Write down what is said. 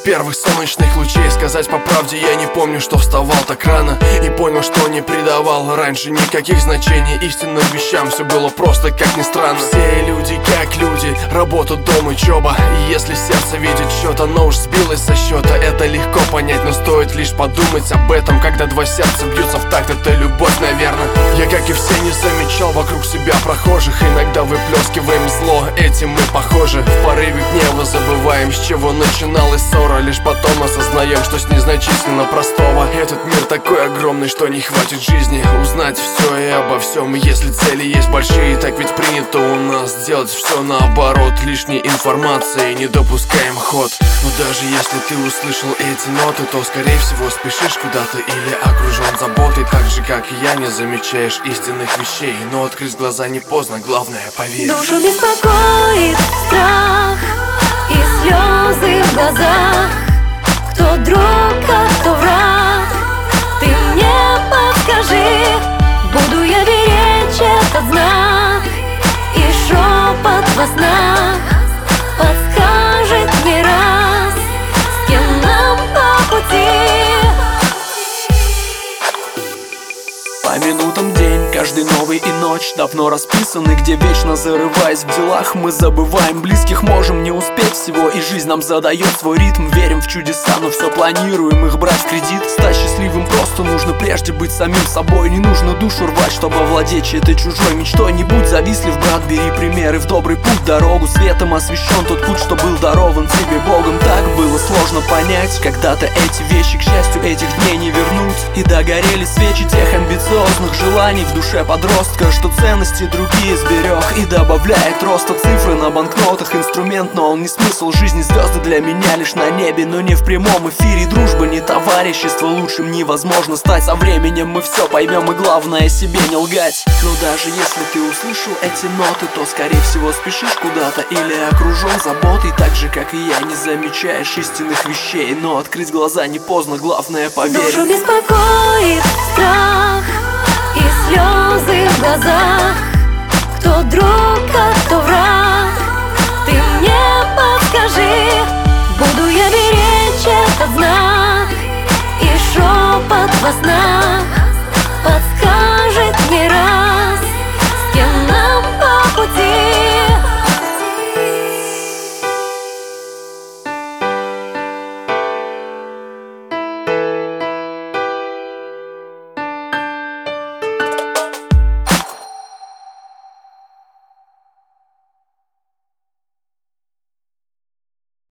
первых солнечных лучей. Сказать по правде, я не помню, что вставал так рано и понял, что не придавал раньше никаких значений истинным вещам. Все было просто, как ни странно. Все люди как люди, работа, дом, учеба. И если сердце видит что-то, оно уж сбилось со счета. Это легко понять, но стоит лишь подумать об этом. Когда два сердца бьются в такт, это любовь, наверное. Я, как и все, не замечал вокруг себя прохожих. Иногда выплескиваем зло, этим мы похожи. В порыве гнева забываем, с чего начиналась ссора. Лишь потом осознаем, что с незначительно простого. Этот мир такой огромный, что не хватит жизни узнать все и обо всем. Если цели есть большие, так ведь принято у нас делать все наоборот. Лишней информации не допускаем ход. Но даже если ты услышал эти ноты, то скорее всего спешишь куда-то или окружен заботой. Так же, как и я, не замечаешь истинных вещей. Но открыть глаза не поздно, главное поверь. Душу беспокоит страх и слезы в глазах. Кто друг, а кто враг? Ты мне подскажи. Буду я беречь этот знак, и шепот во снах подскажет не раз, с кем нам по пути. По минутам день, каждый новый и ночь давно расписаны, где вечно зарываясь в делах мы забываем близких, можем не успеть всего, и жизнь нам задает свой ритм. Верим в чудеса, но все планируем их брать в кредит. Стать счастливым просто нужно прежде быть самим собой. Не нужно душу рвать, чтобы овладеть чьей-то чужой мечтой. Не будь завистлив, брат, бери примеры в добрый путь. Дорогу светом освещен тот путь, что был дарован тебе Богом. Так было сложно понять когда-то эти вещи, к счастью, этих дней не вернуть. И догорели свечи тех амбициозных желаний в душе подростка, что ценности другие сберег и добавляет роста. Цифры на банкнотах инструмент, но он не смысл жизни. Звезды для меня лишь на небе, но не в прямом эфире. Дружба не товарищество, лучшим невозможно стать. Со временем мы все поймем, и главное себе не лгать. Но даже если ты услышал эти ноты, то скорее всего спешишь куда-то или окружен заботой. Так же, как и я, не замечаешь истинных вещей. Но открыть глаза не поздно, главное поверь. Душу беспокоит страх и слезы в глазах. Кто друг, а кто враг? Ты мне подскажи. Буду я беречь этот знак, и шепот во снах